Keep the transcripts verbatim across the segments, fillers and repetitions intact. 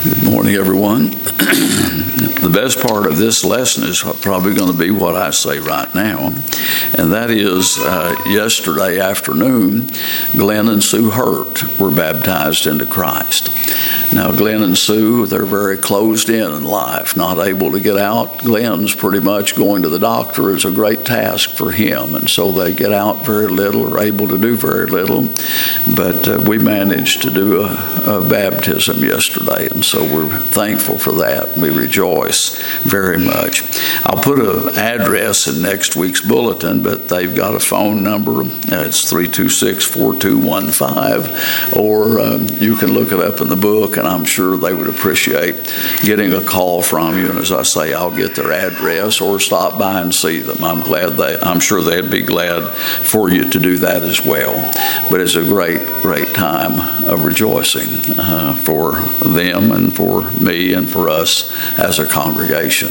Good morning, everyone. The best part of this lesson is probably going to be what I say right now, and that is uh, yesterday afternoon, Glenn and Sue Hurt were baptized into Christ. Now, Glenn and Sue, they're very closed in in life, not able to get out. Glenn's pretty much going to the doctor is a great task for him, and so they get out very little, are able to do very little, but uh, we managed to do a, a baptism yesterday, and so we're thankful for that. We rejoice very much. I'll put an address in next week's bulletin, but they've got a phone number. Uh, it's three two six, four two one five, or um, you can look it up in the book, and I'm sure they would appreciate getting a call from you. And as I say, I'll get their address or stop by and see them. I'm glad they, I'm sure they'd be glad for you to do that as well. But it's a great, great time of rejoicing uh, for them and for me and for us as a congregation.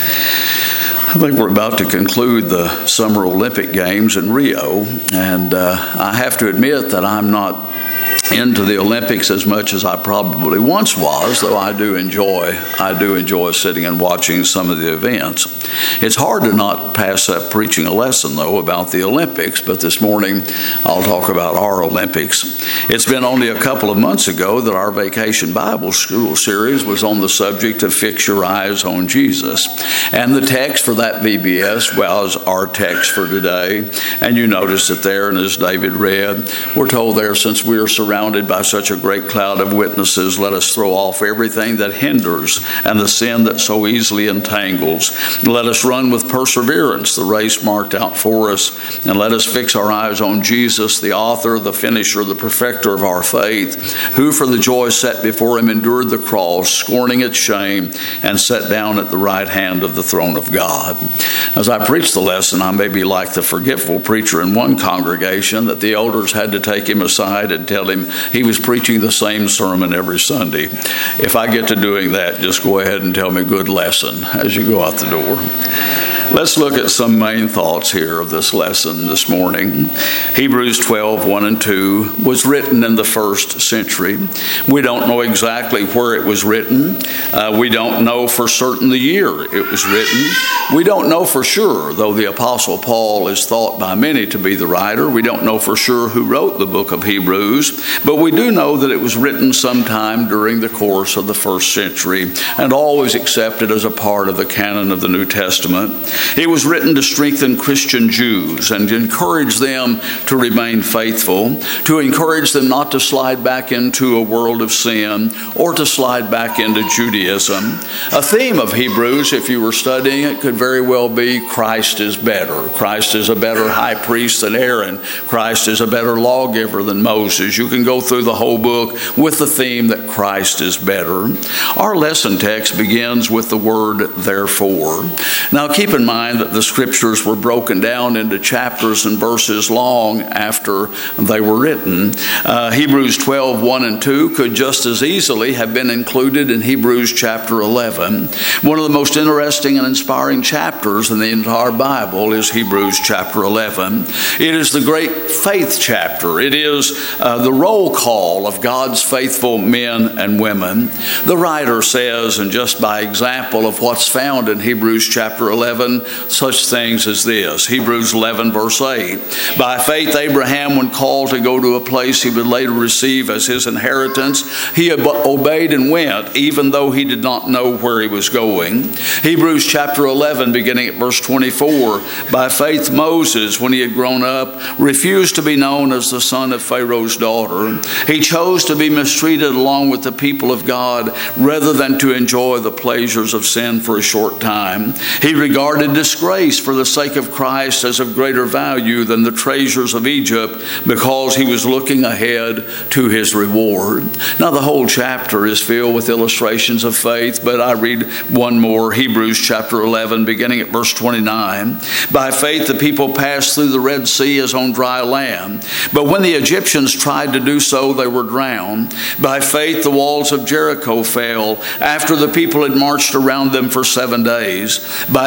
I think we're about to conclude the Summer Olympic Games in Rio, and uh, I have to admit that I'm not into the Olympics as much as I probably once was, though I do enjoy I do enjoy sitting and watching some of the events. It's hard to not pass up preaching a lesson, though, about the Olympics, but this morning I'll talk about our Olympics. It's been only a couple of months ago that our Vacation Bible School series was on the subject of Fix Your Eyes on Jesus. And the text for that V B S was our text for today. And you notice it there, and as David read, we're told there, since we are surrounded by such a great cloud of witnesses, let us throw off everything that hinders and the sin that so easily entangles. Let us run with perseverance the race marked out for us, and let us fix our eyes on Jesus, the author, the finisher, the perfecter of our faith, who for the joy set before him endured the cross, scorning its shame, and sat down at the right hand of the throne of God. As I preach the lesson, I may be like the forgetful preacher in one congregation that the elders had to take him aside and tell him he was preaching the same sermon every Sunday. If I get to doing that, just go ahead and tell me good lesson as you go out the door. Let's look at some main thoughts here of this lesson this morning. Hebrews twelve, one and two was written in the first century. We don't know exactly where it was written. Uh, we don't know for certain the year it was written. We don't know for sure, though the Apostle Paul is thought by many to be the writer. We don't know for sure who wrote the book of Hebrews, but we do know that it was written sometime during the course of the first century and always accepted as a part of the canon of the New Testament. It was written to strengthen Christian Jews and to encourage them to remain faithful, to encourage them not to slide back into a world of sin or to slide back into Judaism. A theme of Hebrews, if you were studying it, could very well be Christ is better. Christ is a better high priest than Aaron. Christ is a better lawgiver than Moses. You can go through the whole book with the theme that Christ is better. Our lesson text begins with the word therefore. Now keep in mind that the scriptures were broken down into chapters and verses long after they were written. Uh, Hebrews twelve, one and two could just as easily have been included in Hebrews chapter eleven. One of the most interesting and inspiring chapters in the entire Bible is Hebrews chapter eleven. It is the great faith chapter. It is uh, the roll call of God's faithful men and women. The writer says, and just by example of what's found in Hebrews chapter eleven, such things as this. Hebrews eleven, verse eight. By faith, Abraham, when called to go to a place he would later receive as his inheritance, he obeyed and went, even though he did not know where he was going. Hebrews chapter eleven, beginning at verse twenty-four. By faith, Moses, when he had grown up, refused to be known as the son of Pharaoh's daughter. He chose to be mistreated along with the people of God rather than to enjoy the pleasures of sin for a short time. He regarded disgrace for the sake of Christ as of greater value than the treasures of Egypt, because he was looking ahead to his reward. Now the whole chapter is filled with illustrations of faith, but I read one more, Hebrews chapter eleven, beginning at verse twenty-nine. By faith the people passed through the Red Sea as on dry land, but when the Egyptians tried to do so, they were drowned. By faith the walls of Jericho fell after the people had marched around them for seven days. By faith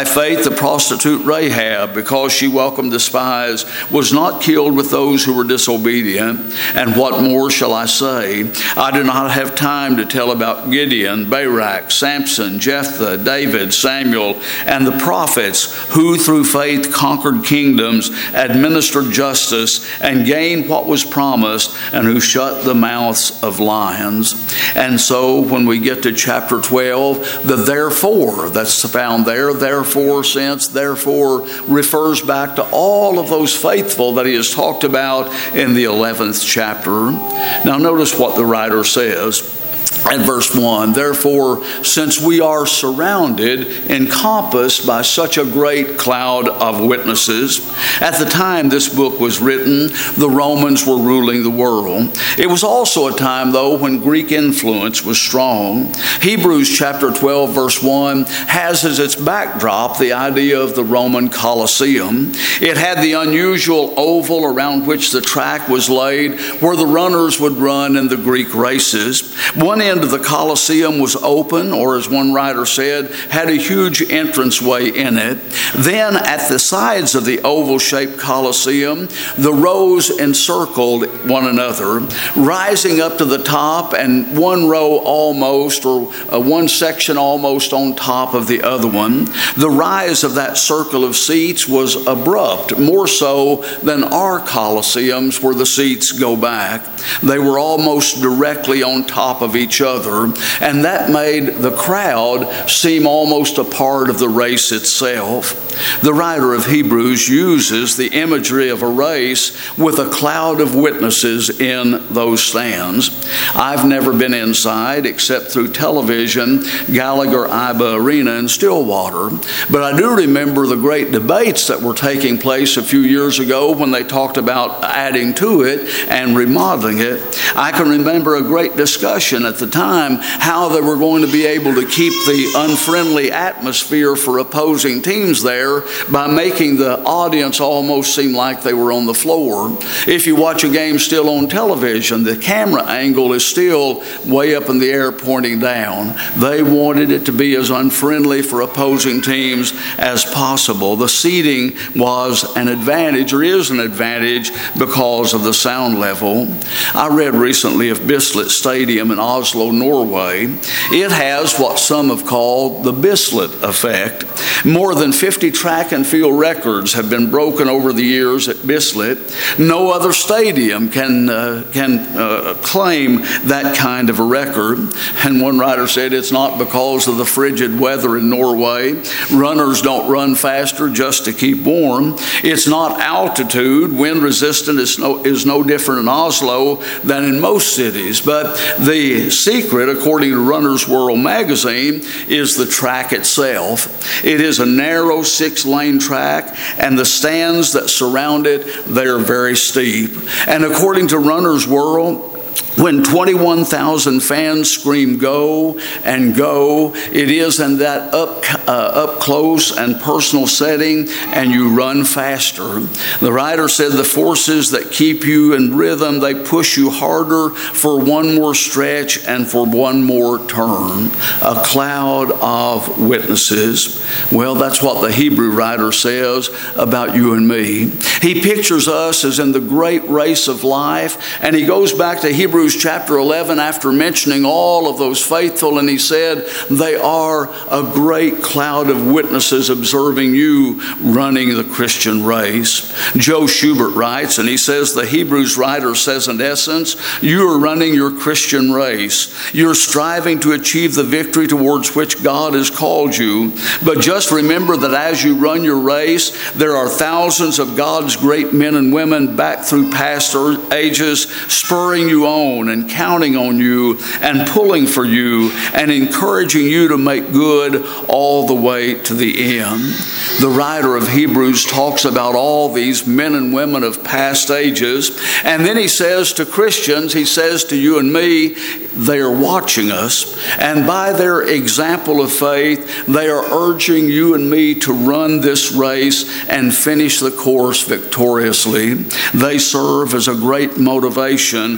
the prostitute Rahab, because she welcomed the spies, was not killed with those who were disobedient. And what more shall I say? I do not have time to tell about Gideon, Barak, Samson, Jephthah, David, Samuel, and the prophets who through faith conquered kingdoms, administered justice, and gained what was promised, and who shut the mouths of lions. And so when we get to chapter twelve, the therefore that's found there, therefore, since, therefore, refers back to all of those faithful that he has talked about in the eleventh chapter. Now notice what the writer says. At verse one, therefore, since we are surrounded, encompassed by such a great cloud of witnesses. At the time this book was written, the Romans were ruling the world. It was also a time, though, when Greek influence was strong. Hebrews chapter twelve, verse one, has as its backdrop the idea of the Roman Colosseum. It had the unusual oval around which the track was laid, where the runners would run in the Greek races. One end of the Colosseum was open, or as one writer said, had a huge entranceway in it. Then at the sides of the oval-shaped Colosseum, the rows encircled one another, rising up to the top, and one row almost, or uh, one section almost on top of the other one. The rise of that circle of seats was abrupt, more so than our Colosseums where the seats go back. They were almost directly on top of each other, and that made the crowd seem almost a part of the race itself. The writer of Hebrews uses the imagery of a race with a cloud of witnesses in those stands. I've never been inside except through television, Gallagher Iba Arena in Stillwater, but I do remember the great debates that were taking place a few years ago when they talked about adding to it and remodeling it. I can remember a great discussion at the time how they were going to be able to keep the unfriendly atmosphere for opposing teams there by making the audience almost seem like they were on the floor. If you watch a game still on television, the camera angle is still way up in the air pointing down. They wanted it to be as unfriendly for opposing teams as possible. The seating was an advantage, or is an advantage, because of the sound level. I read recently of Bislett Stadium in Oslo, Norway. It has what some have called the Bislett effect. More than fifty track and field records have been broken over the years at Bislett. No other stadium can uh, can uh, claim that kind of a record. And one writer said it's not because of the frigid weather in Norway. Runners don't run faster just to keep warm. It's not altitude. Wind resistant is no, is no different in Oslo than in most cities. But the secret, according to Runner's World magazine, is the track itself. It is a narrow six-lane track, and the stands that surround it, they are very steep. And according to Runner's World, when twenty-one thousand fans scream go and go, it is in that up uh, up close and personal setting, and you run faster. The writer said the forces that keep you in rhythm, they push you harder for one more stretch and for one more turn. A cloud of witnesses. Well, that's what the Hebrew writer says about you and me. He pictures us as in the great race of life, and he goes back to Hebrews chapter eleven after mentioning all of those faithful, and he said they are a great cloud of witnesses observing you running the Christian race. Joe Schubert writes, and he says the Hebrews writer says in essence, you are running your Christian race. You're striving to achieve the victory towards which God has called you. But just remember that as you run your race, there are thousands of God's great men and women back through past ages spurring you on and counting on you and pulling for you and encouraging you to make good all the way to the end. The writer of Hebrews talks about all these men and women of past ages, and then he says to Christians, he says to you and me, they are watching us, and by their example of faith, they are urging you and me to run this race and finish the course victoriously. They serve as a great motivation as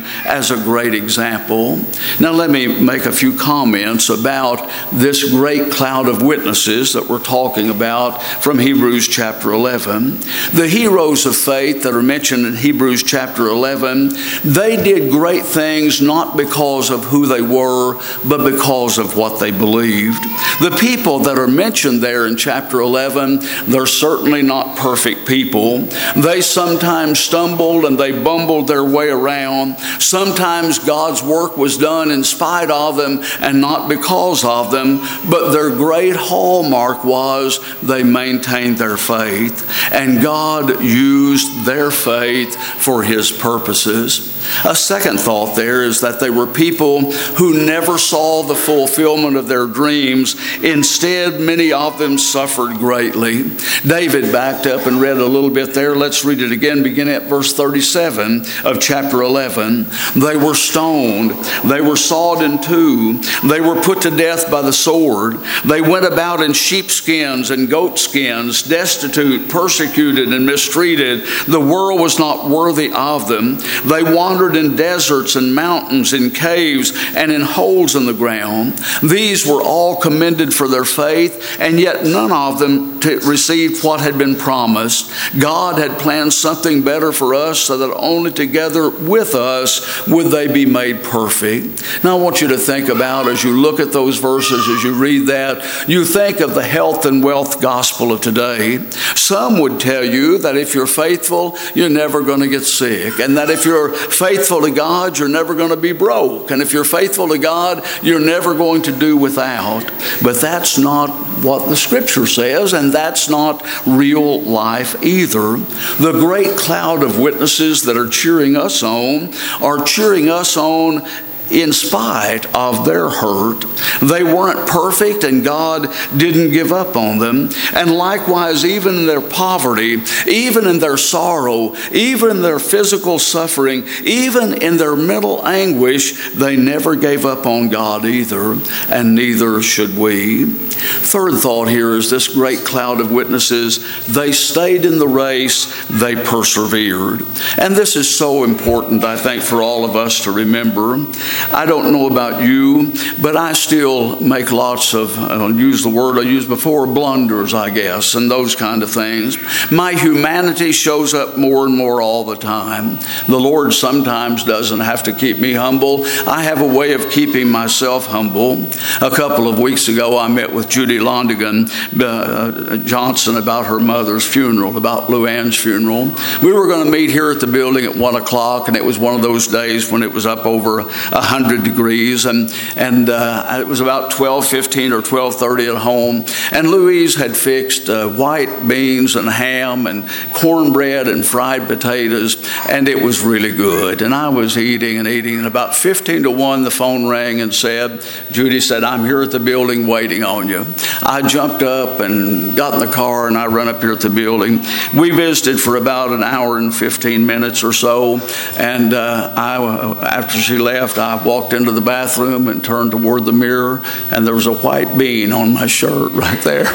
as a great example. Now let me make a few comments about this great cloud of witnesses that we're talking about from Hebrews chapter eleven. The heroes of faith that are mentioned in Hebrews chapter eleven, they did great things not because of who they were, but because of what they believed. The people that are mentioned there in chapter eleven, they're certainly not perfect people. They sometimes stumbled and they bumbled their way around. Sometimes God's work was done in spite of them and not because of them, but their great hallmark was they maintained their faith, and God used their faith for His purposes. A second thought there is that they were people who never saw the fulfillment of their dreams. Instead, many of them suffered greatly. David backed up and read a little bit there. Let's read it again, beginning at verse thirty-seven of chapter eleven. They were stoned. They were sawed in two. They were put to death by the sword. They went about in sheepskins and goatskins, destitute, persecuted, and mistreated. The world was not worthy of them. They wandered in deserts and mountains, in caves, and in holes in the ground. These were all commended for their faith, and yet none of them t- received what had been promised. God had planned something better for us, so that only together with us would they be made perfect. Now I want you to think about, as you look at those verses, as you read that, you think of the health and wealth gospel of today. Some would tell you that if you're faithful, you're never going to get sick, and that if you're faithful to God, you're never going to be broke, and if you're faithful to God, you're never going to do without. But that's not what the Scripture says, and that's not real life either. The great cloud of witnesses that are cheering us on are cheering us on in spite of their hurt. They weren't perfect, and God didn't give up on them. And likewise, even in their poverty, even in their sorrow, even in their physical suffering, even in their mental anguish, they never gave up on God either, and neither should we. Third thought here is this great cloud of witnesses, they stayed in the race, they persevered. And this is so important, I think, for all of us to remember. I don't know about you, but I still make lots of, I'll use the word I used before, blunders, I guess, and those kind of things. My humanity shows up more and more all the time. The Lord sometimes doesn't have to keep me humble. I have a way of keeping myself humble. A couple of weeks ago, I met with Judy Londigan uh, Johnson about her mother's funeral, about Luann's funeral. We were going to meet here at the building at one o'clock, and it was one of those days when it was up over a hundred degrees, and and uh, it was about twelve fifteen or twelve thirty at home, and Louise had fixed uh, white beans and ham and cornbread and fried potatoes, and it was really good. And I was eating and eating, and about fifteen to one the phone rang and said, Judy said, I'm here at the building waiting on you. I jumped up and got in the car, and I ran up here at the building. We visited for about an hour and fifteen minutes or so, and uh, I, after she left, I walked into the bathroom and turned toward the mirror, and there was a white bean on my shirt right there.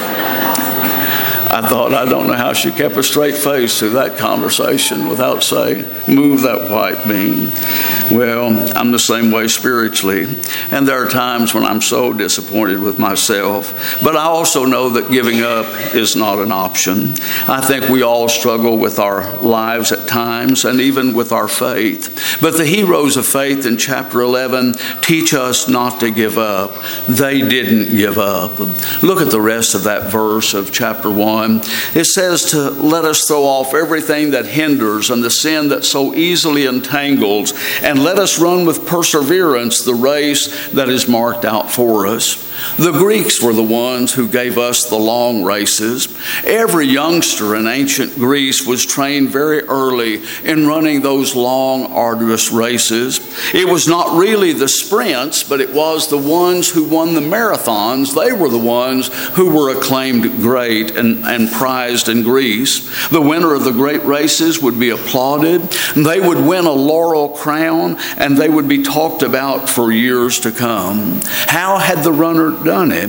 I thought, I don't know how she kept a straight face through that conversation without saying, move that white bean. Well, I'm the same way spiritually, and there are times when I'm so disappointed with myself, but I also know that giving up is not an option. I think we all struggle with our lives at times, and even with our faith. But the heroes of faith in chapter eleven teach us not to give up. They didn't give up. Look at the rest of that verse of chapter one. It says to let us throw off everything that hinders and the sin that so easily entangles, and let us run with perseverance the race that is marked out for us. The Greeks were the ones who gave us the long races. Every youngster in ancient Greece was trained very early in running those long, arduous races. It was not really the sprints, but it was the ones who won the marathons. They were the ones who were acclaimed great and, and prized in Greece. The winner of the great races would be applauded. They would win a laurel crown, and they would be talked about for years to come. How had the runner done it?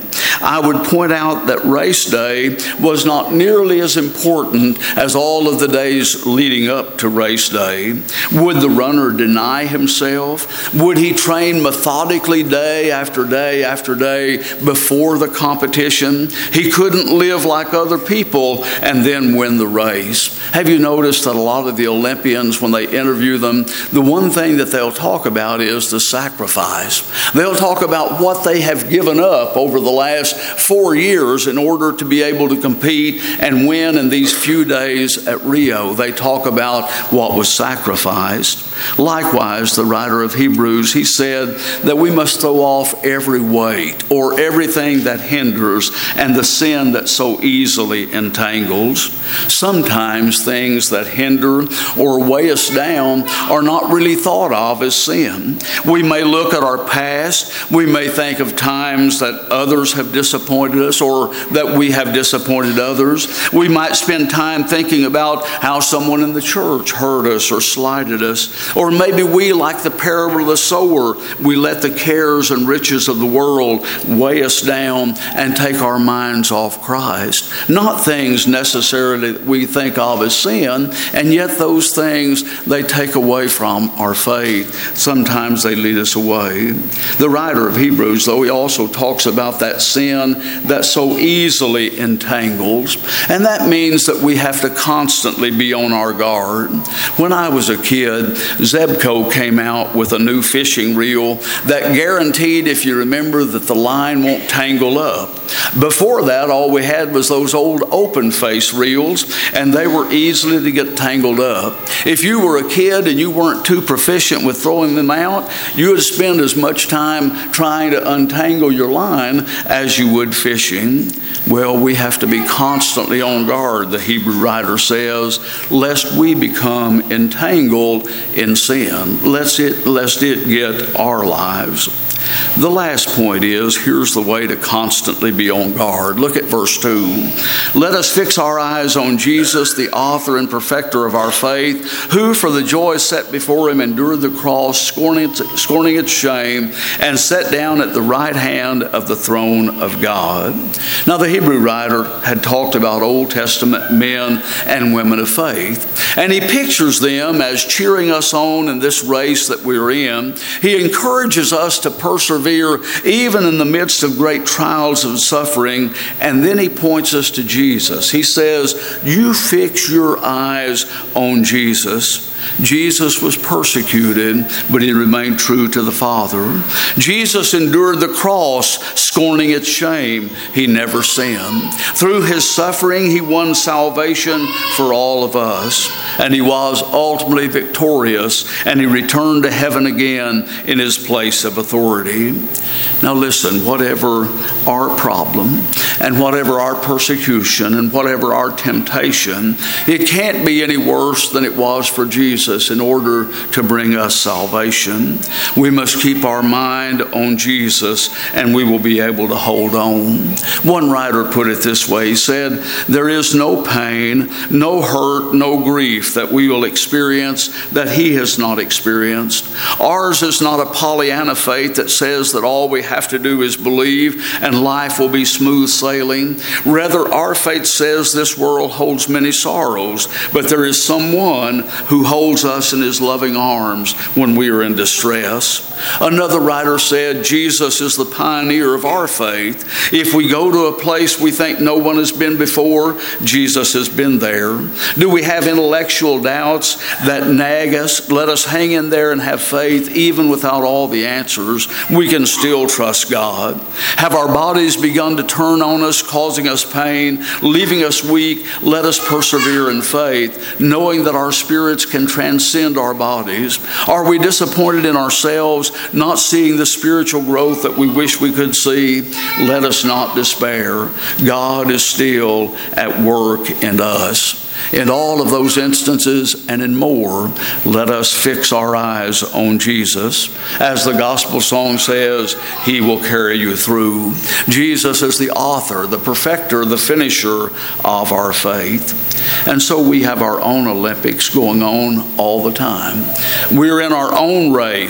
I would point out that race day was not nearly as important as all of the days leading up to race day. Would the runner deny himself? Would he train methodically day after day after day before the competition? He couldn't live like other people and then win the race. Have you noticed that a lot of the Olympians, when they interview them, the one thing that they'll talk about is the sacrifice. They'll talk about what they have given up over the last four years in order to be able to compete and win in these few days at Rio. They talk about what was sacrificed. Likewise, the writer of Hebrews, he said that we must throw off every weight or everything that hinders and the sin that so easily entangles. Sometimes things that hinder or weigh us down are not really thought of as sin. We may look at our past. We may think of times that others have disappointed us or that we have disappointed others. We might spend time thinking about how someone in the church hurt us or slighted us. Or maybe we, like the parable of the sower, we let the cares and riches of the world weigh us down and take our minds off Christ. Not things necessarily that we think of as sin, and yet those things, they take away from our faith. Sometimes they lead us away. The writer of Hebrews, though, he also talks about that sin that so easily entangles, and that means that we have to constantly be on our guard. When I was a kid, Zebco came out with a new fishing reel that guaranteed, if you remember, that the line won't tangle up. Before that, all we had was those old open face reels, and they were easily to get tangled up. If you were a kid and you weren't too proficient with throwing them out, you would spend as much time trying to untangle your line as you would fishing. Well, we have to be constantly on guard, the Hebrew writer says, lest we become entangled in sin, lest it, lest it get our lives. The last point is, here's the way to constantly be on guard. Look at verse two. Let us fix our eyes on Jesus, the author and perfecter of our faith, who for the joy set before him endured the cross, scorning its, scorning its shame, and sat down at the right hand of the throne of God. Now, the Hebrew writer had talked about Old Testament men and women of faith, and he pictures them as cheering us on in this race that we're in. He encourages us to persevere even in the midst of great trials and suffering. And then he points us to Jesus. He says, you fix your eyes on Jesus. Jesus was persecuted, but he remained true to the Father. Jesus endured the cross, scorning its shame. He never sinned. Through his suffering, he won salvation for all of us. And he was ultimately victorious, and he returned to heaven again in his place of authority. Now listen, whatever our problem, and whatever our persecution, and whatever our temptation, it can't be any worse than it was for Jesus. Jesus in order to bring us salvation. We must keep our mind on Jesus, and we will be able to hold on. One writer put it this way. He said, there is no pain, no hurt, no grief that we will experience that he has not experienced. Ours is not a Pollyanna faith that says that all we have to do is believe and life will be smooth sailing. Rather, our faith says this world holds many sorrows, but there is someone who holds us in his loving arms when we are in distress. Another writer said, Jesus is the pioneer of our faith. If we go to a place we think no one has been before, Jesus has been there. Do we have intellectual doubts that nag us? Let us hang in there and have faith even without all the answers. We can still trust God. Have our bodies begun to turn on us, causing us pain, leaving us weak? Let us persevere in faith, knowing that our spirits can transcend our bodies. Are we disappointed in ourselves, not seeing the spiritual growth that we wish we could see? Let us not despair. God is still at work in us. In all of those instances and in more, let us fix our eyes on Jesus. As the gospel song says, he will carry you through. Jesus is the author, the perfecter, the finisher of our faith. And so we have our own Olympics going on all the time. We're in our own race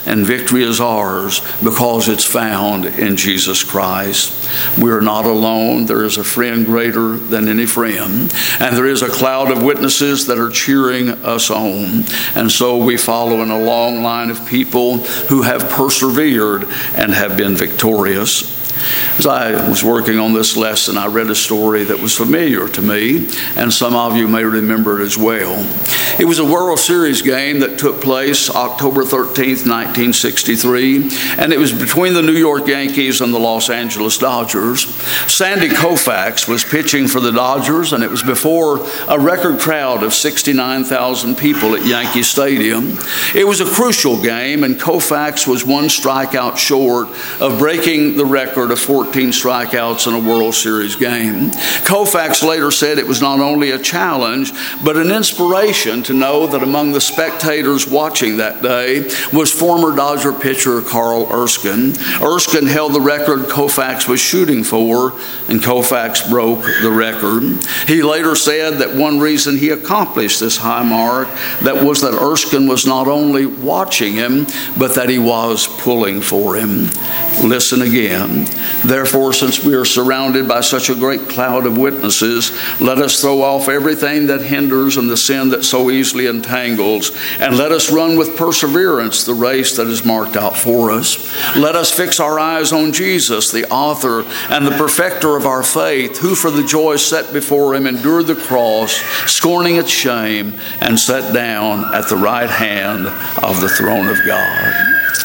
and victory is ours because it's found in Jesus Christ. We are not alone. There is a friend greater than any friend, and there is a cloud of witnesses that are cheering us on. And so we follow in a long line of people who have persevered and have been victorious. As I was working on this lesson, I read a story that was familiar to me, and some of you may remember it as well. It was a World Series game that took place October thirteenth, nineteen sixty-three, and it was between the New York Yankees and the Los Angeles Dodgers. Sandy Koufax was pitching for the Dodgers, and it was before a record crowd of sixty-nine thousand people at Yankee Stadium. It was a crucial game, and Koufax was one strikeout short of breaking the record of fourteen strikeouts in a World Series game. Koufax later said it was not only a challenge, but an inspiration to know that among the spectators watching that day was former Dodger pitcher Carl Erskine. Erskine held the record Koufax was shooting for, and Koufax broke the record. He later said that one reason he accomplished this high mark that was that Erskine was not only watching him, but that he was pulling for him. Listen again. Therefore, since we are surrounded by such a great cloud of witnesses, let us throw off everything that hinders and the sin that so easily entangles, and let us run with perseverance the race that is marked out for us. Let us fix our eyes on Jesus, the author and the perfecter of our faith, who for the joy set before him endured the cross, scorning its shame, and sat down at the right hand of the throne of God.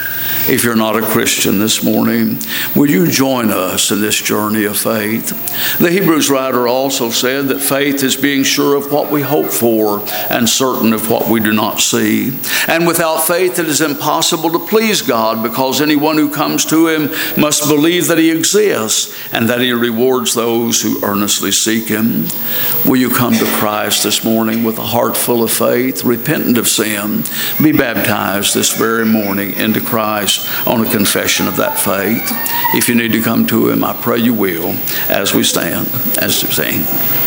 If you're not a Christian this morning, will you join us in this journey of faith? The Hebrews writer also said that faith is being sure of what we hope for and certain of what we do not see. And without faith it is impossible to please God, because anyone who comes to him must believe that he exists and that he rewards those who earnestly seek him. Will you come to Christ this morning with a heart full of faith, repentant of sin, be baptized this very morning into Christ on a confession of that faith? If you need to come to him, I pray you will, as we stand, as we sing.